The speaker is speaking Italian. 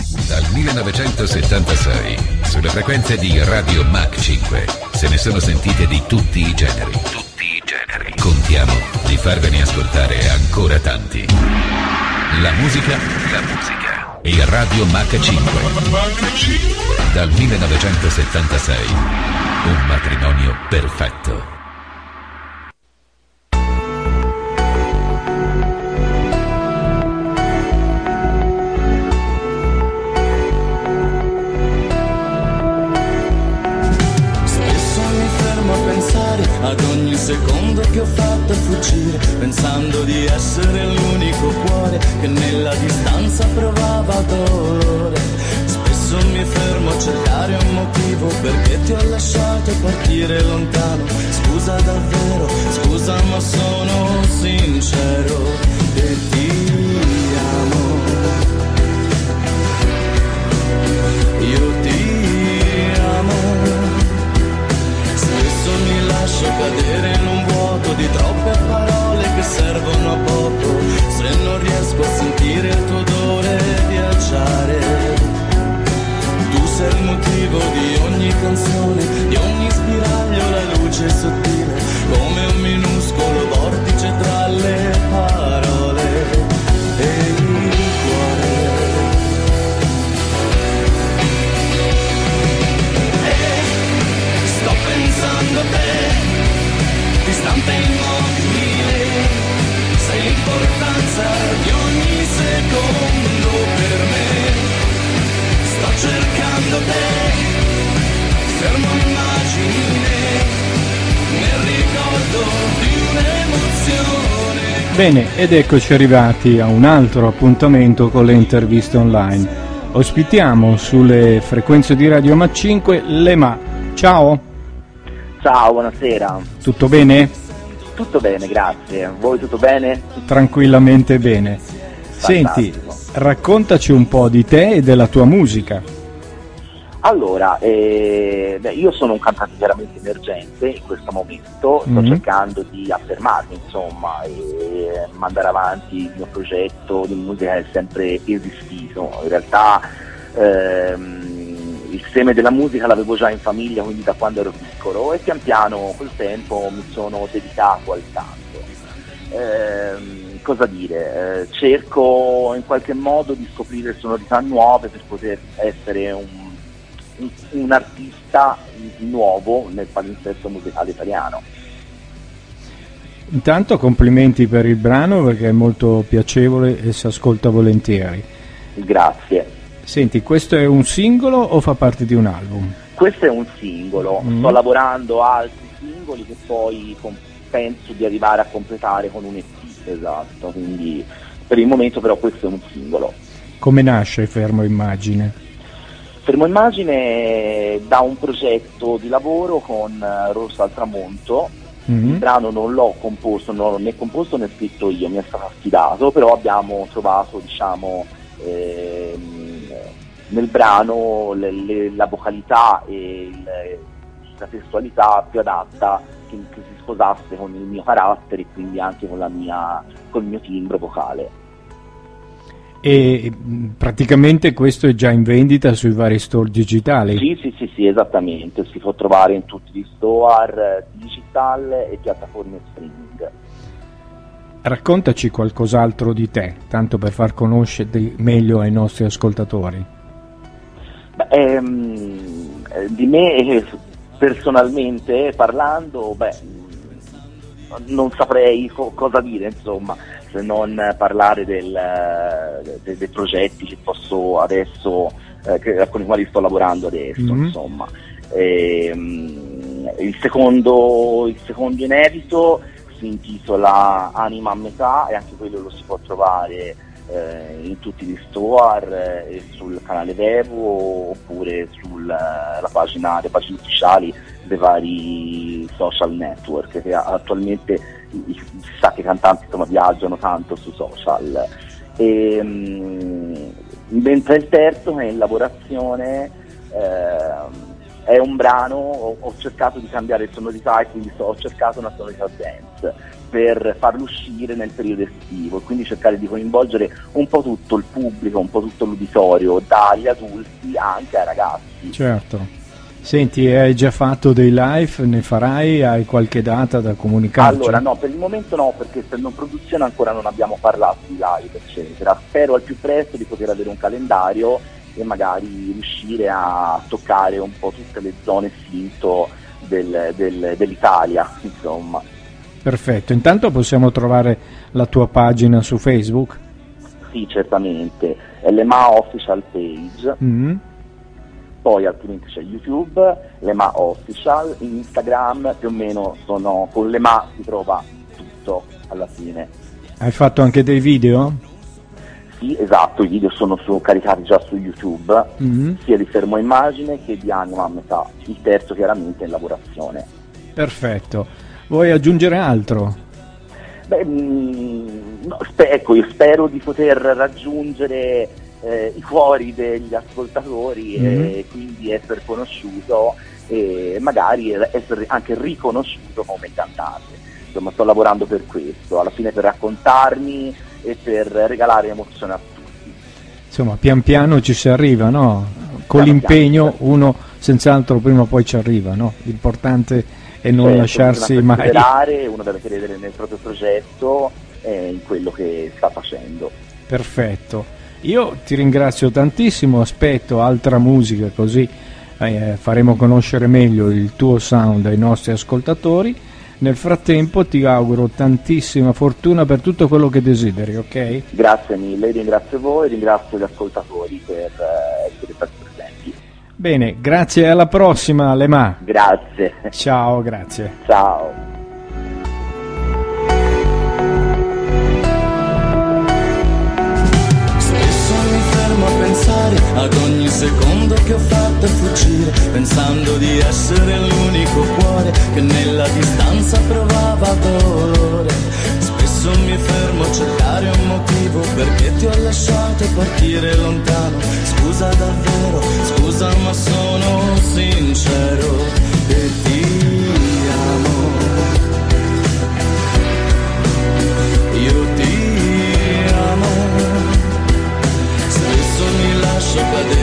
Dal 1976, sulle frequenze di Radio Mach 5, se ne sono sentite di tutti i generi. Contiamo di farvene ascoltare ancora tanti. La musica e Radio Mach 5. Dal 1976, un matrimonio perfetto. Ad ogni secondo che ho fatto fuggire, pensando di essere l'unico cuore che nella distanza provava dolore. Spesso mi fermo a cercare un motivo perché ti ho lasciato partire lontano. Scusa davvero, scusa ma sono sincero e ti amo. Io ti amo. Mi lascio cadere in un vuoto di troppe parole che servono a poco, se non riesco a sentire il tuo odore viaggiare. Tu sei il motivo di ogni canzone, di ogni spiraglio, la luce sottile, come un minuscolo vortice tra le parole e il cuore. Pensando a te, distante e immobile, sai l'importanza di ogni secondo per me. Sto cercando te, fermo immagine, nel ricordo di un'emozione. Bene, ed eccoci arrivati a un altro appuntamento con le interviste online. Ospitiamo sulle frequenze di Radio Mach 5 Lema. Ciao! Ciao, buonasera. Tutto bene? Tutto bene, grazie. Voi tutto bene? Tranquillamente bene. Fantastico. Senti, raccontaci un po' di te e della tua musica. Allora, io sono un cantante chiaramente emergente in questo momento, sto cercando di affermarmi, insomma, e mandare avanti il mio progetto di musica è sempre esistito. In realtà il seme della musica l'avevo già in famiglia, quindi da quando ero piccolo, e pian piano col tempo mi sono dedicato al canto. Cosa dire? Cerco in qualche modo di scoprire sonorità nuove per poter essere un artista nuovo nel palinsesto musicale italiano. Intanto complimenti per il brano perché è molto piacevole e si ascolta volentieri. Grazie. Senti, questo è un singolo o fa parte di un album? Questo è un singolo, sto lavorando a altri singoli che poi penso di arrivare a completare con un EP, esatto, quindi per il momento però questo è un singolo. Come nasce Fermo Immagine? Fermo Immagine da un progetto di lavoro con Rosso al Tramonto. Il brano non l'ho composto, non l'ho né composto né scritto io, mi è stato affidato, però abbiamo trovato, diciamo, nel brano la vocalità e la testualità più adatta che si sposasse con il mio carattere e quindi anche con il mio timbro vocale. E praticamente questo è già in vendita sui vari store digitali? Sì, esattamente, si può trovare in tutti gli store digital e piattaforme streaming. Raccontaci qualcos'altro di te, tanto per far conoscere meglio ai nostri ascoltatori. Di me personalmente parlando, non saprei cosa dire, insomma, se non parlare dei progetti che posso adesso, con i quali sto lavorando adesso, insomma. Il secondo inedito si intitola Anima a metà e anche quello lo si può trovare in tutti gli store e sul canale Vevo oppure le pagine ufficiali dei vari social network che attualmente si sa che i cantanti insomma viaggiano tanto su social. Mentre il terzo che è in lavorazione è un brano, ho cercato di cambiare sonorità e quindi ho cercato una sonorità dance per farlo uscire nel periodo estivo e quindi cercare di coinvolgere un po' tutto il pubblico, un po' tutto l'uditorio, dagli adulti anche ai ragazzi. Certo. Senti, hai già fatto dei live? Ne farai? Hai qualche data da comunicarci? Allora no, per il momento no, perché essendo in produzione ancora non abbiamo parlato di live eccetera. Spero al più presto di poter avere un calendario e magari riuscire a toccare un po' tutte le zone finto dell'Italia, insomma. Perfetto, intanto possiamo trovare la tua pagina su Facebook? Sì, certamente, è l'EMA Official Page, poi altrimenti c'è YouTube, l'EMA Official, in Instagram più o meno sono, con l'EMA si trova tutto alla fine. Hai fatto anche dei video? Sì, esatto, i video sono caricati già su YouTube, sia di fermo immagine che di anima a metà, il terzo chiaramente in lavorazione. Perfetto. Vuoi aggiungere altro? Beh, no, ecco, io spero di poter raggiungere i cuori degli ascoltatori e quindi essere conosciuto e magari essere anche riconosciuto come cantante. Insomma, sto lavorando per questo, alla fine per raccontarmi e per regalare emozione a tutti. Insomma, pian piano ci si arriva, no? Con l'impegno uno senz'altro prima o poi ci arriva, no? L'importante è non lasciarsi mai. Uno deve credere nel proprio progetto e in quello che sta facendo. Perfetto. Io ti ringrazio tantissimo, aspetto altra musica così faremo conoscere meglio il tuo sound ai nostri ascoltatori. Nel frattempo ti auguro tantissima fortuna per tutto quello che desideri, ok? Grazie mille, ringrazio voi, ringrazio gli ascoltatori per essere stati presenti. Bene, grazie, alla prossima, Lema. Grazie. Ciao, grazie. Ciao. A pensare ad ogni secondo che ho fatto fuggire, pensando di essere l'unico cuore che nella distanza provava dolore. Spesso mi fermo a cercare un motivo perché ti ho lasciato partire lontano. Scusa davvero, scusa ma sono sincero e ti amo. Io ti amo. Mi lascio cadere